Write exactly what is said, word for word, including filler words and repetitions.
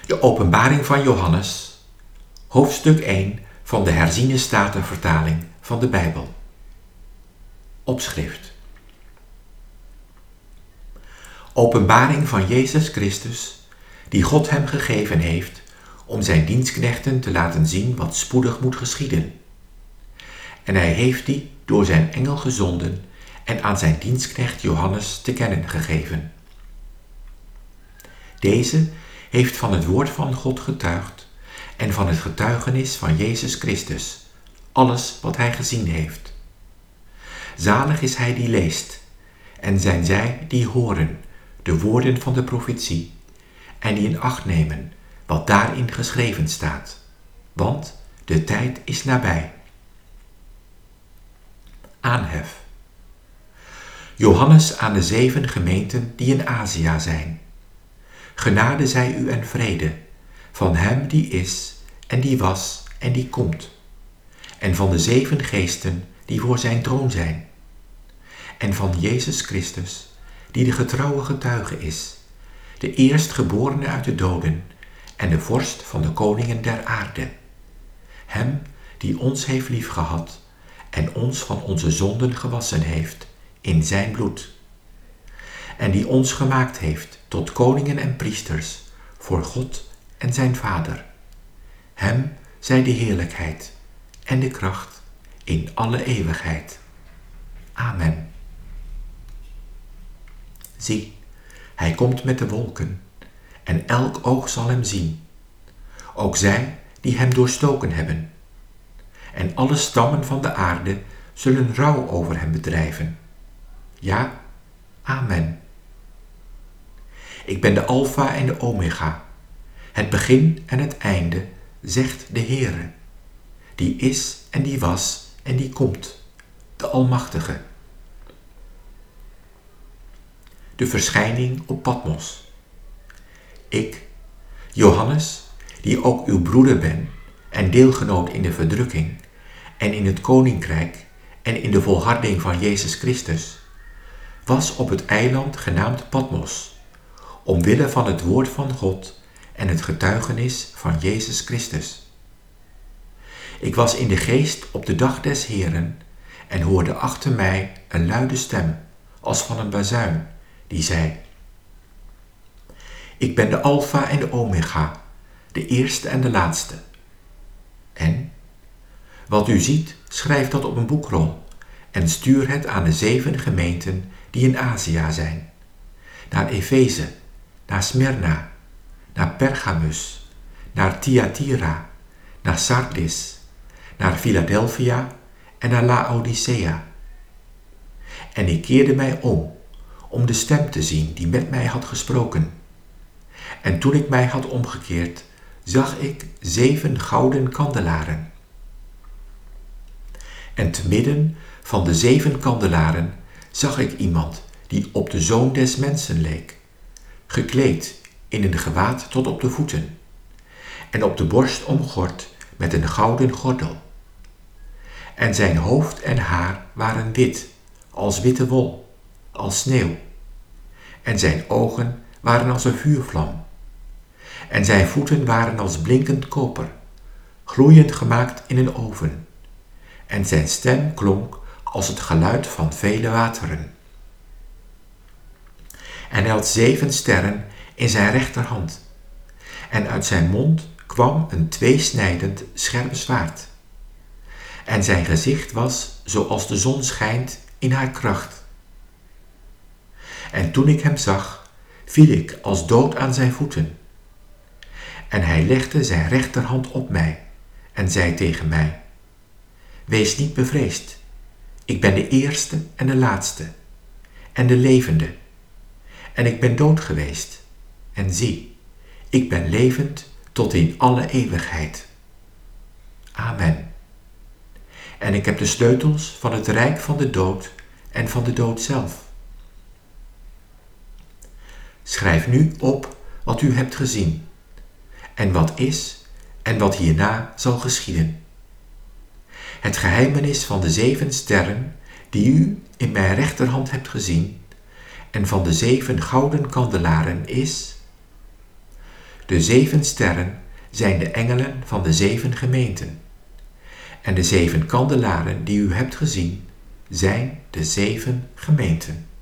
De openbaring van Johannes, hoofdstuk één van de herziene statenvertaling van de Bijbel. Opschrift. Openbaring van Jezus Christus, die God hem gegeven heeft om zijn dienstknechten te laten zien wat spoedig moet geschieden. En hij heeft die door zijn engel gezonden en aan zijn dienstknecht Johannes te kennen gegeven. Deze heeft van het woord van God getuigd en van het getuigenis van Jezus Christus, alles wat hij gezien heeft. Zalig is hij die leest, en zijn zij die horen de woorden van de profetie en die in acht nemen wat daarin geschreven staat, want de tijd is nabij. Aanhef. Johannes aan de zeven gemeenten die in Azië zijn. Genade zij u en vrede, van hem die is, en die was, en die komt, en van de zeven geesten die voor zijn troon zijn, en van Jezus Christus, die de getrouwe getuige is, de eerstgeborene uit de doden, en de vorst van de koningen der aarde, hem die ons heeft liefgehad, en ons van onze zonden gewassen heeft in zijn bloed, en die ons gemaakt heeft tot koningen en priesters voor God en zijn Vader. Hem zij de heerlijkheid en de kracht in alle eeuwigheid. Amen. Zie, hij komt met de wolken, en elk oog zal hem zien, ook zij die hem doorstoken hebben. En alle stammen van de aarde zullen rouw over hem bedrijven. Ja, amen. Ik ben de Alpha en de Omega, het begin en het einde, zegt de Heere, die is en die was en die komt, de Almachtige. De verschijning op Patmos. Ik, Johannes, die ook uw broeder ben en deelgenoot in de verdrukking en in het koninkrijk en in de volharding van Jezus Christus, was op het eiland genaamd Patmos, omwille van het woord van God en het getuigenis van Jezus Christus. Ik was in de geest op de dag des Heeren en hoorde achter mij een luide stem, als van een bazuin, die zei: Ik ben de Alpha en de Omega, de eerste en de laatste. En, wat u ziet, schrijf dat op een boekrol en stuur het aan de zeven gemeenten die in Azië zijn, naar Efeze, naar Smyrna, naar Pergamus, naar Thyatira, naar Sardis, naar Philadelphia en naar Laodicea. En ik keerde mij om, om de stem te zien die met mij had gesproken. En toen ik mij had omgekeerd, zag ik zeven gouden kandelaren. En te midden van de zeven kandelaren zag ik iemand die op de Zoon des Mensen leek, gekleed in een gewaad tot op de voeten, en op de borst omgord met een gouden gordel. En zijn hoofd en haar waren wit, als witte wol, als sneeuw, en zijn ogen waren als een vuurvlam, en zijn voeten waren als blinkend koper, gloeiend gemaakt in een oven, en zijn stem klonk als het geluid van vele wateren. En hij had zeven sterren in zijn rechterhand, en uit zijn mond kwam een tweesnijdend scherp zwaard. En zijn gezicht was zoals de zon schijnt in haar kracht. En toen ik hem zag, viel ik als dood aan zijn voeten. En hij legde zijn rechterhand op mij en zei tegen mij: Wees niet bevreesd, ik ben de eerste en de laatste en de levende. En ik ben dood geweest, en zie, ik ben levend tot in alle eeuwigheid. Amen. En ik heb de sleutels van het rijk van de dood en van de dood zelf. Schrijf nu op wat u hebt gezien, en wat is en wat hierna zal geschieden. Het geheimenis van de zeven sterren die u in mijn rechterhand hebt gezien, en van de zeven gouden kandelaren is: De zeven sterren zijn de engelen van de zeven gemeenten. En de zeven kandelaren die u hebt gezien, zijn de zeven gemeenten.